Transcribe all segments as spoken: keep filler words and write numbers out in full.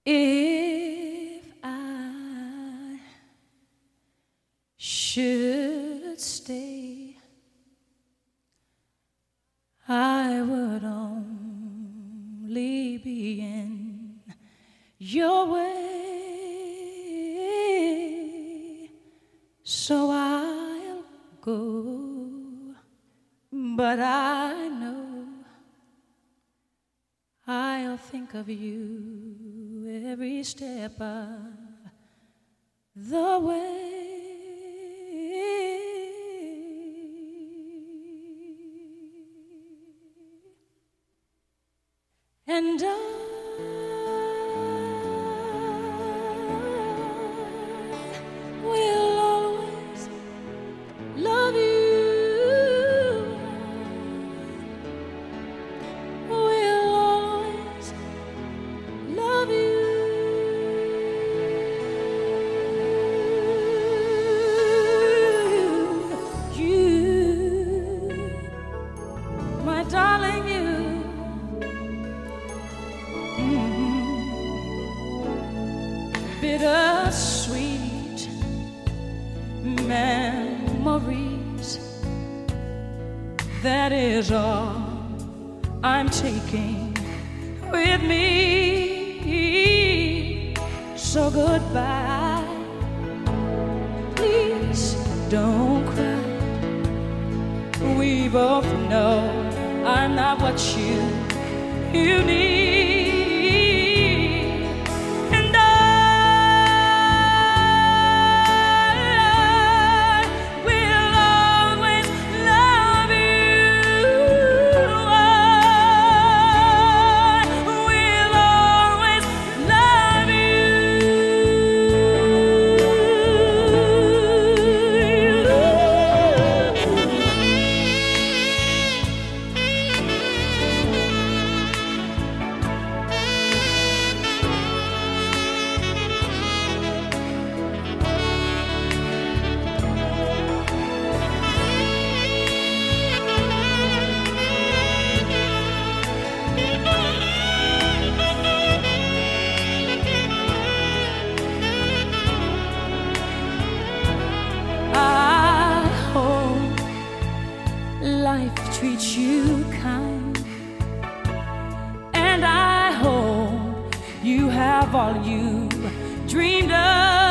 If I should stay, I would only be in your way, so I'll go, but I know I'll think of you every step of the way. And I will always love you. Will always love you. You, my darling, you. Bittersweet memories, that is all I'm taking with me. So goodbye, please don't cry. We both know I'm not what you, you need. Life treats you kind, and I hope you have all you dreamed of,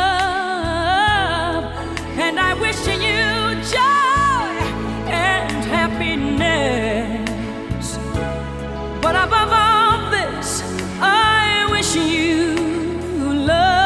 and I wish you joy and happiness, but above all this, I wish you love.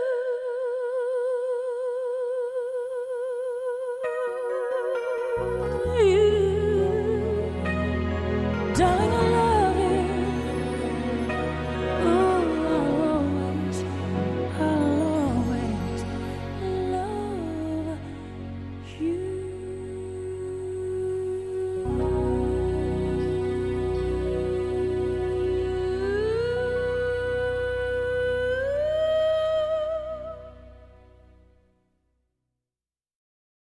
You